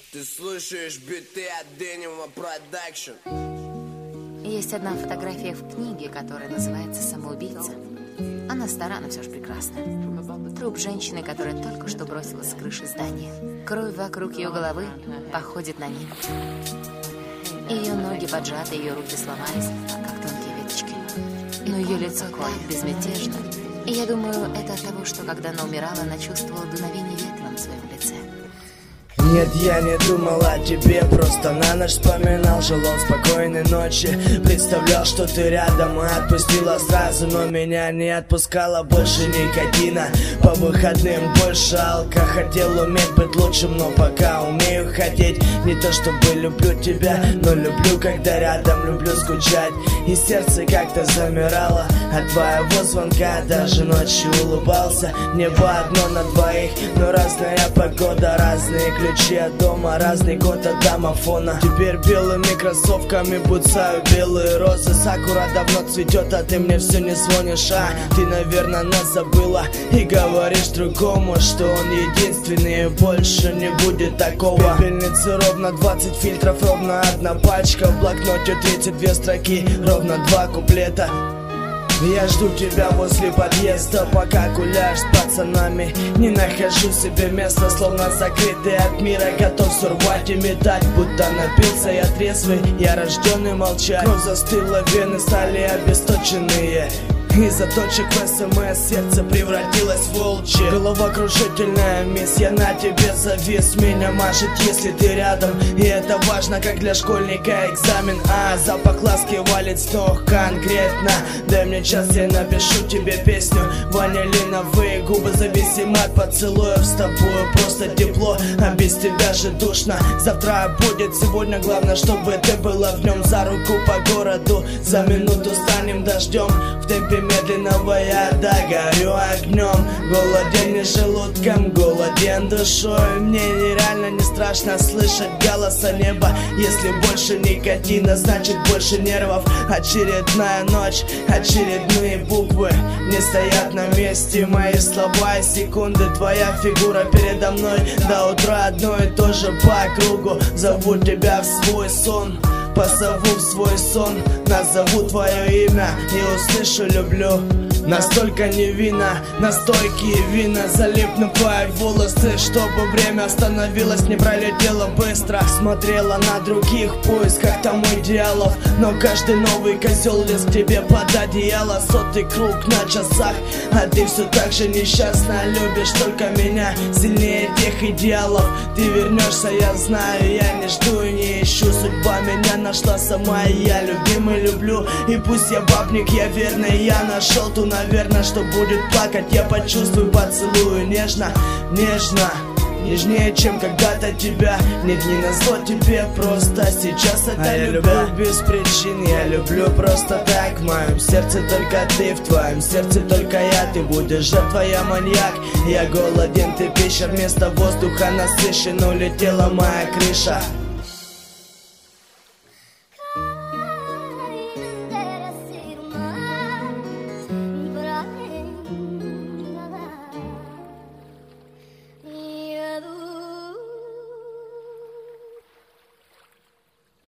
Ты слушаешь биты от Denim Production. Есть одна фотография в книге, которая называется «Самоубийца». Она стара, но все же прекрасна. Труп женщины, которая только что бросилась с крыши здания. Кровь вокруг ее головы походит на ним. Ее ноги поджаты, ее руки сломались, как тонкие веточки. Но ее лицо так безмятежно. И я думаю, это от того, что когда она умирала, она чувствовала дуновение ветра на своем лице. Нет, я не думал о тебе, просто на ночь вспоминал, желал спокойной ночи. Представлял, что ты рядом, и отпустила сразу, но меня не отпускала больше никотина. По выходным больше алка, хотел уметь быть лучшим, но пока умею хотеть. Не то чтобы люблю тебя, но люблю, когда рядом, люблю скучать. И сердце как-то замирало от твоего звонка, даже ночью улыбался. Небо одно на двоих, но разная погода, разные ключи от дома, разный год от домофона. Теперь белыми кроссовками буцаю белые розы. Сакура давно цветет, а ты мне все не звонишь. А ты, наверное, нас забыла и говоришь другому, что он единственный, и больше не будет такого. В пепельнице ровно 20 фильтров, ровно одна пачка. В блокноте 32 строки, ровно 2 куплета. Я жду тебя возле подъезда, пока гуляешь с пацанами. Не нахожу себе места, словно закрытый от мира. Готов сорвать и метать, будто напился я трезвый. Я рожденный молчать. Кровь застыла, вены стали обесточенные. Из-за точек в СМС сердце превратилось в волчье. Головокружительная мисс, я на тебе завис. Меня машет, если ты рядом, и это важно, как для школьника экзамен. Запах ласки валит с ног конкретно. Дай мне час, я напишу тебе песню. Ванилиновые губы зависим от поцелуев. С тобой просто тепло, а без тебя же душно. Завтра будет, сегодня главное, чтобы ты была в нем. За руку по городу, за минуту станем дождем. В темпе медленного я догорю огнем. Голоден не желудком, голоден душой. Мне нереально не страшно слышать голоса неба. Если больше никотина, значит больше нервов. Очередная ночь, очередные буквы не стоят на месте. Мои слова и секунды, твоя фигура передо мной. До утра одно и то же по кругу. Зову тебя в свой сон, позову в свой сон, назову твое имя и услышу люблю. Настолько невинно, настойкие вина. Залипну в твои волосы, чтобы время остановилось, не пролетело быстро. Смотрела на других в поисках там идеалов, но каждый новый козел лез к тебе под одеяло. Сотый круг на часах, а ты все так же несчастно. Любишь только меня, сильнее тех идеалов. Ты вернешься, я знаю, я не жду и не ищу. Судьба меня нашла сама, и я любимый люблю. И пусть я бабник, я верный, я нашел ту, наверное, что будет плакать. Я почувствую, поцелую нежно, нежно. Нежнее, чем когда-то тебя. Нет, не назло тебе, просто сейчас это я люблю без причин, я люблю просто так. В моем сердце только ты, в твоем сердце только я. Ты будешь жертва, я маньяк. Я голоден, ты пища, вместо воздуха насыщен. Улетела моя крыша.